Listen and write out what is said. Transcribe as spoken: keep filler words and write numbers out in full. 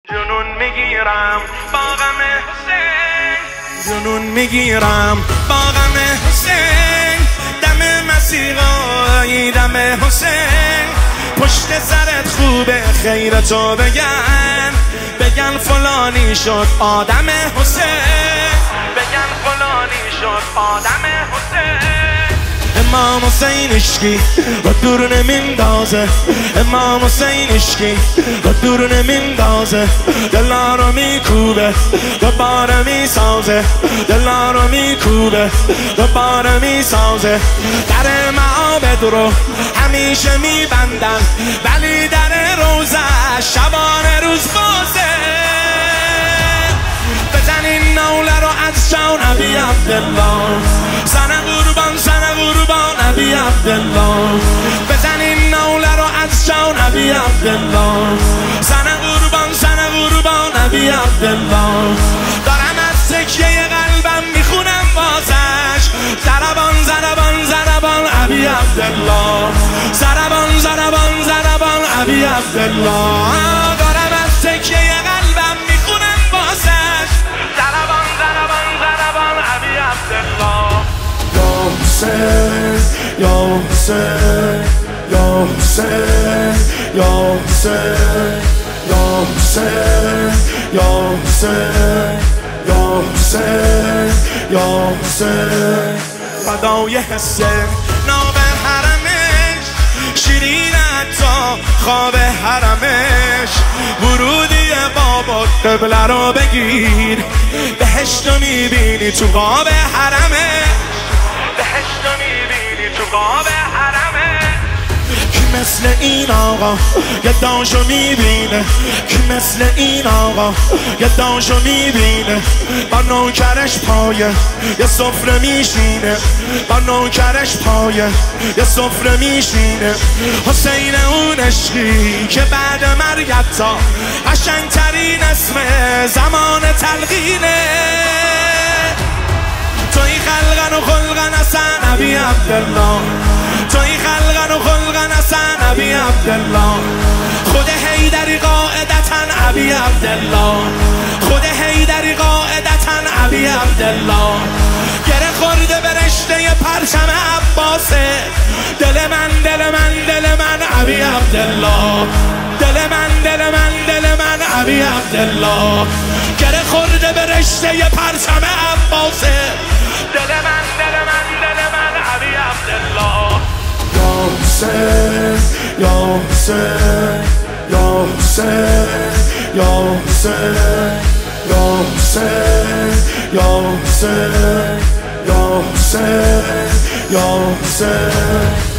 جنون میگیرم با غم حسین، جنون میگیرم با غم حسین، دم مسیحایی دم حسین، پشت سرت خوبه خیرتو بگن، بگن فلانی شد آدم حسین، بگن فلانی شد آدم حسین. امام حسین اشکی و دور نمیندازه، امام حسین اشکی و دور نمیندازه، دلا رو میکوبه دوباره میسازه، دلا رو میکوبه دوباره میسازه. در معابد رو همیشه میبندن ولی در روزه شبانه روز بازه. بزنین نوله رو از جان نبی عبدالله، زن قربان زن قربان نبی عبدالله، بزنین نوله رو از جان نبی عبدالله، زن قربان زن قربان نبی عبدالله. دارم از تکیه قلبم میخونم بازش، ضربان ضربان ضربان نبی عبدالله، ضربان ضربان ضربان نبی عبدالله. دارم از تکیه قلبم میخونم بازش، ضربان ضربان ضربان نبی عبدالله. یا حسین یا حسین یا حسین یا حسین یا حسین یا حسین یا حسین یا حسین. فدای حسین ناب حرمش، شیرین حتی خواب حرمش، ورودی بابا قبله رو بگیر، بهشت رو میبینی تو قاب حرمش، بهشت رو میبینی تو قاب حرمش. کی مثل این آقا یه داشو میبینه، کی مثل این آقا یه داشو میبینه، با نوکرش پایه یه سفره میشینه، با نوکرش پایه یه سفره میشینه. حسین اون عشقی که بعد مرگت تا قشنگترین اسم زمان تلقینه. توی خلقن و خلقن حسن نبی عبدالله، توی خلقن و خلقن حسن نبی عبدالله، خود حیدری قاعدتا نبی عبدالله، خود حیدری قاعدتا نبی عبدالله. گره خورده به رشته پرچم عباسه، دل من دل من دل من نبی عبدالله، دل من دل من دل من نبی عبدالله. گره خورده به رشته پرچم عباسه، دل من دل من دل من نبی عبدالله. یا حسین یا حسین یا حسین یا حسین یا حسین یا حسین یا حسین یا حسین.